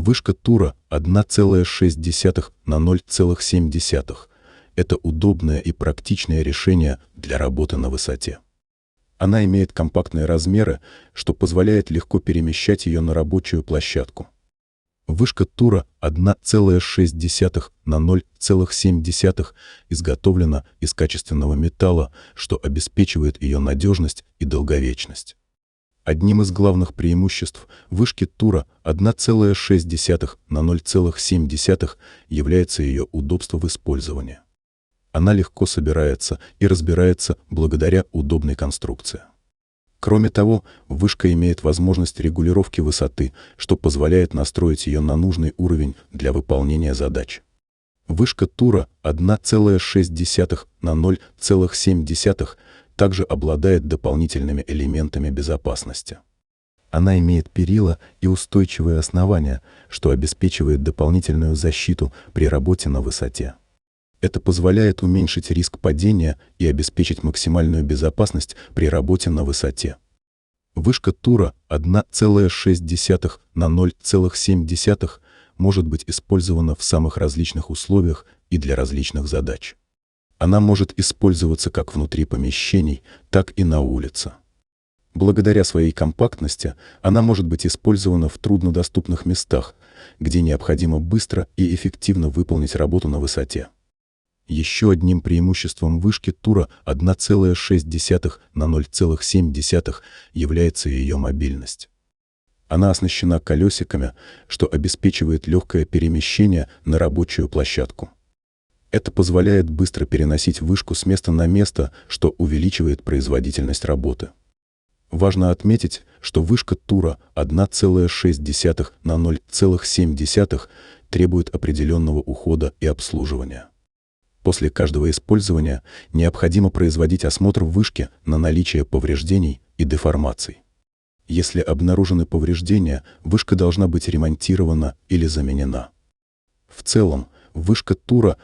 Вышка Тура 1,6 на 0,7. Это удобное и практичное решение для работы на высоте. Она имеет компактные размеры, что позволяет легко перемещать ее на рабочую площадку. Вышка Тура 1,6 на 0,7 изготовлена из качественного металла, что обеспечивает ее надежность и долговечность. Одним из главных преимуществ вышки Тура 1,6 на 0,7 является ее удобство в использовании. Она легко собирается и разбирается благодаря удобной конструкции. Кроме того, вышка имеет возможность регулировки высоты, что позволяет настроить ее на нужный уровень для выполнения задач. Вышка Тура 1,6 на 0,7 также обладает дополнительными элементами безопасности. Она имеет перила и устойчивые основания, что обеспечивает дополнительную защиту при работе на высоте. Это позволяет уменьшить риск падения и обеспечить максимальную безопасность при работе на высоте. Вышка Тура 1,6 на 0,7 может быть использована в самых различных условиях и для различных задач. Она может использоваться как внутри помещений, так и на улице. Благодаря своей компактности она может быть использована в труднодоступных местах, где необходимо быстро и эффективно выполнить работу на высоте. Еще одним преимуществом вышки Тура 1,6 на 0,7 является ее мобильность. Она оснащена колесиками, что обеспечивает легкое перемещение на рабочую площадку. Это позволяет быстро переносить вышку с места на место, что увеличивает производительность работы. Важно отметить, что вышка Тура 1,6 на 0,7 требует определенного ухода и обслуживания. После каждого использования необходимо производить осмотр вышки на наличие повреждений и деформаций. Если обнаружены повреждения, вышка должна быть ремонтирована или заменена. В целом, вышка Тура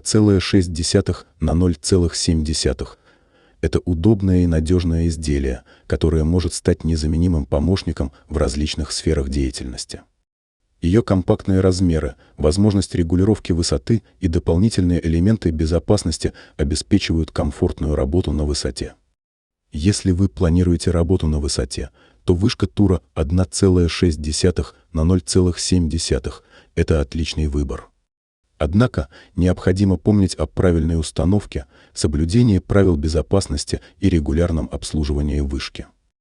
1,6 на 0,7 – это удобное и надежное изделие, которое может стать незаменимым помощником в различных сферах деятельности. Ее компактные размеры, возможность регулировки высоты и дополнительные элементы безопасности обеспечивают комфортную работу на высоте. Если вы планируете работу на высоте, то вышка Тура 1,6 на 0,7 – это отличный выбор. Однако необходимо помнить о правильной установке, соблюдении правил безопасности и регулярном обслуживании вышки.